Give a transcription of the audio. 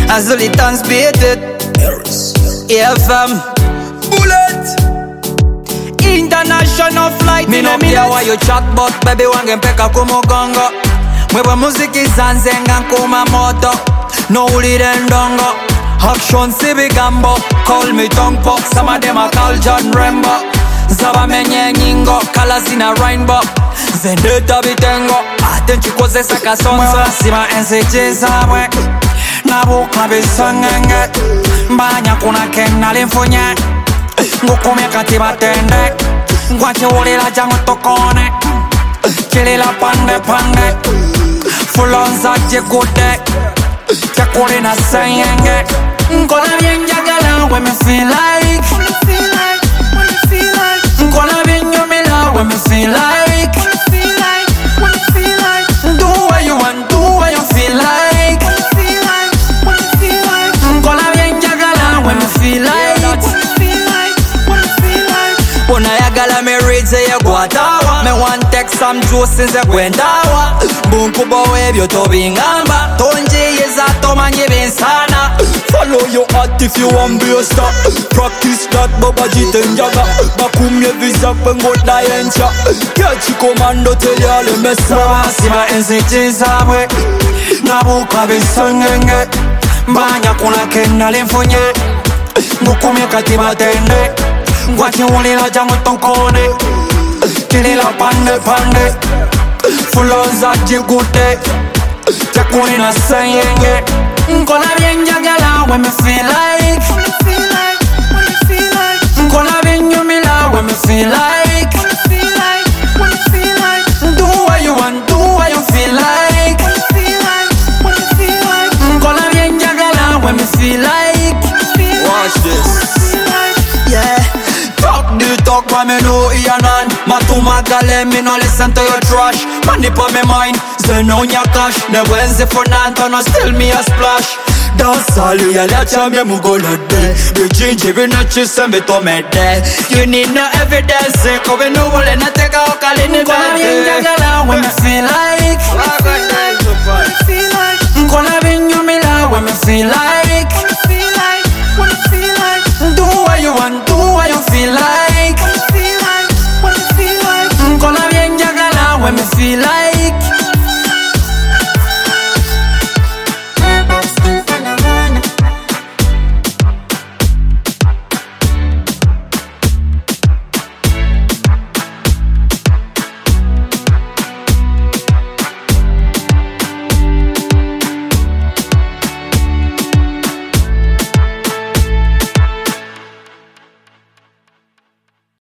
As the litans baited. Yeah, fam. Bullet. International flight. Me no care why you chat, but baby wange mpeka kumugongo. Mwebwe muziki zanzenga nkuma moto. No ulire ndongo. Action si bigambo. Call me tongue pop. Some of them are call John Rambo. Zaba menye nyingo. Colors in a rainbow. Zendeta bitengo. Atenchi koze saka sonso. Sima NCG zabwe. Nabuka bisangenge. Mbanya kuna kena linfunye. Ngukume kati batende. Ngwache ulila jango tokone. Chilila pande pande. Fulonza jikude. Chakuli na sayenge. Nkona bien jagala when me feel like. Nkona bien yumila when me feel like. Do what you want, do what you feel like. Nkona bien jagala when me feel like. Una yagala me read say you guatawa. Me want take some juice since you gwendawa. Bunkubo webyo tobingamba. Tonji yeza tomanye bensana. Follow your heart if you want be a star. Practice that baba jitenjaga. Bakumye visa pengo dayencha. Kechi komando tell ya le mesa. Sima NCG zabwe. Nabuka bisangenge. Mbanya kuna kena linfunye. Ngukumye kati batende. Ngwache ulila jango tokone. Chilila pande pande. Fulonza jikude. Chakuli na sayenge. Nkona bien jagala when me feel like. Nkona bien yumila when me feel like. Do what you want, do what you feel like. Nkona bien jagala when me feel like. Watch this. Yeah. Talk the talk but me know Ianan. Matuma gale me no listen to your trash. Money pa me mind, send on your cash. Ne Wednesday for Nanto no still me a splash. Dance all ya lacha me mugola de. The ginger we not just me to me de. You need no evidence. Kobe no wole na teka okali ni Nkona bien jagala when me feel like. Nkona bien yumila when me feel like. Do what you want, do what you feel like. Nkona bien jagala when me feel like.